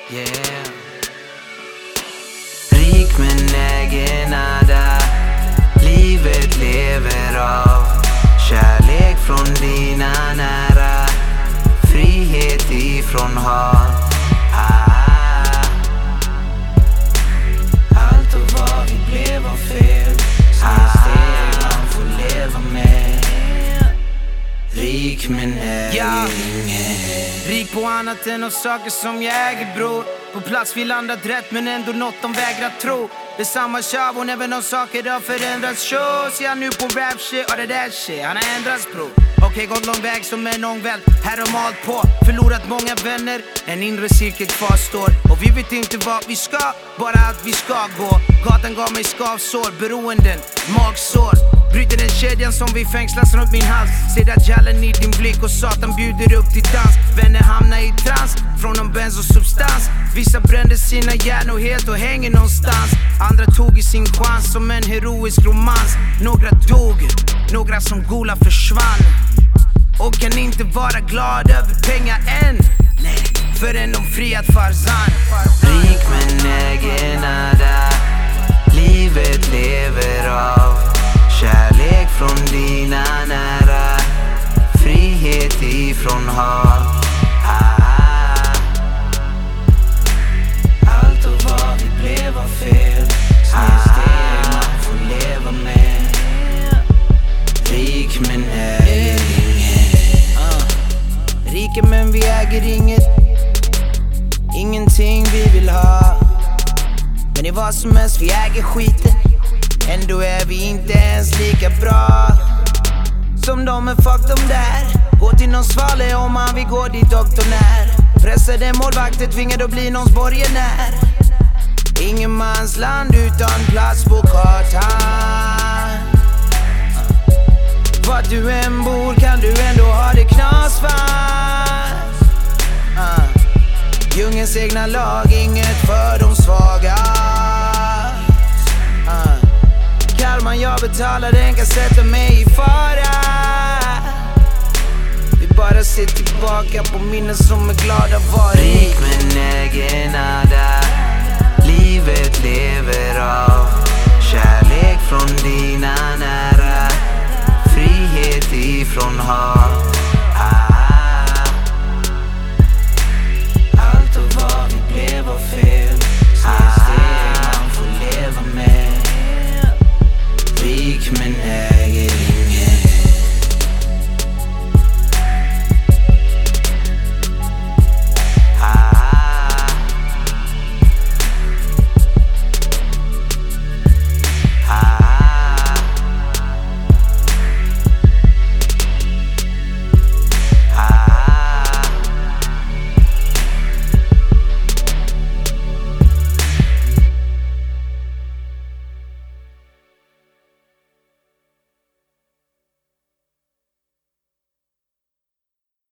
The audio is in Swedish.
Yeah. Rik men äger nada. Livet lever av kärlek från dina nära. Frihet ifrån hat. Allt och vad vi blev var fel. Steg man får leva med. Rik men äger inget. Rik på annat än av saker som jag äger, bror. På plats vi landat rätt men ändå något de vägrar tro. Det är samma tjav även om saker har förändrats. Shows jag nu på rap shit och det där shit han har ändrats, bror. Okej, gått lång väg som en ångvält. Här har malt på, förlorat många vänner. En inre cirkel kvar står. Och vi vet inte vart vi ska, bara att vi ska gå. Gatan gav mig skavsår, beroenden, magsår. Bryter den kedjan som vi fängslas runt min hals. Ser dajjalen i din blick och satan bjuder upp till dans. Vänner hamnar i trans från någon bensosubstans. Vissa brände sina hjärnor helt och hänger någonstans. Andra tog i sin chans som en heroisk romans. Några dog, några som gola försvann. Och kan inte vara glad över pengar än. Nej, förrän de friat Farzan. Rik men äger nada. Livet lever av kärlek från dina nära. Frihet ifrån hat. Allt och vad vi blev var fel. Steg man får leva med. Rik men äger inget. Rika men vi äger inget. Ingenting vi vill ha. Men i vad som helst vi äger skiten. Ändå är vi inte ens lika bra som de är, fuck de där. Gå till någon svale om man vill gå dit doktorn är. Pressade målvakter tvingade att bli någons borgenär. Ingen mans land utan plats på kartan. Vart du än bor kan du ändå ha det knasfast. Djungens egna lag, inget för de svaga. Karman jag betalar, den kan sätta mig i fara. Vi bara ser tillbaka på minnen som är glada var. Rik men äger nada. Livet lever av kärlek från dina nära. Frihet ifrån hat. Allt och vad vi blev var fel. Steg man får leva med. Rik men äger